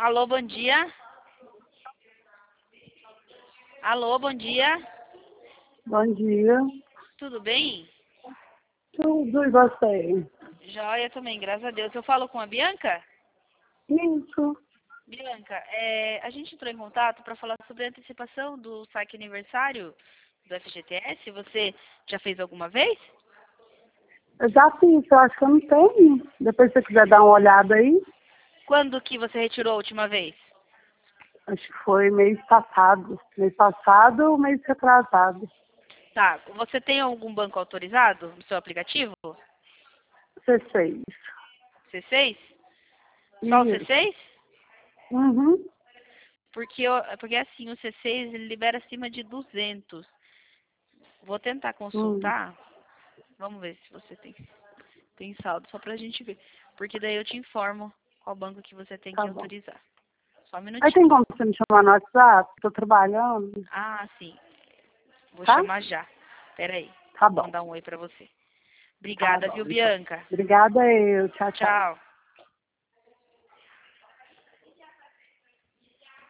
Alô, bom dia. Alô, bom dia. Bom dia. Tudo bem? Tudo e você? Joia também, graças a Deus. Eu falo com a Bianca? Isso. Bianca, a gente entrou em contato para falar sobre a antecipação do saque aniversário do FGTS. Você já fez alguma vez? Eu já fiz, eu acho que eu não tenho. Depois se você quiser dar uma olhada aí. Quando que você retirou a última vez? Acho que foi mês passado. Mês passado ou mês retrasado. Tá, você tem algum banco autorizado no seu aplicativo? C6. C6? Só o Isso. C6? Uhum. Porque assim, o C6 ele libera acima de 200. Vou tentar Hum. consultar. Vamos ver se você tem saldo, só pra gente ver. Porque daí eu te informo qual banco que você tem Tá que bom. autorizar. Só um Aí tem minutinho. como você me chamar no WhatsApp? Tô trabalhando. Ah, sim. Vou Tá? chamar já. Pera aí. Tá Vou bom. mandar um oi pra você. Tá Obrigada, bom, viu, então. Bianca? Obrigada eu. Tchau, tchau. Tchau.